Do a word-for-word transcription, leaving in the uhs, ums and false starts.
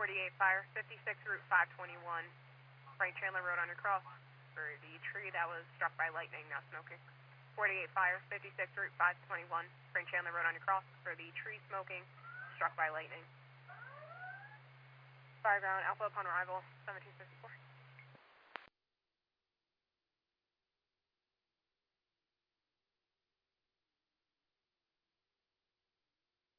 forty-eight Fire, fifty-six Route five twenty-one, Frank Chandler Road undercross for the tree that was struck by lightning, now smoking. forty-eight Fire, fifty-six Route five twenty-one, Frank Chandler Road undercross for the tree smoking, struck by lightning. Fire ground, Alpha upon arrival, seventeen fifty-four.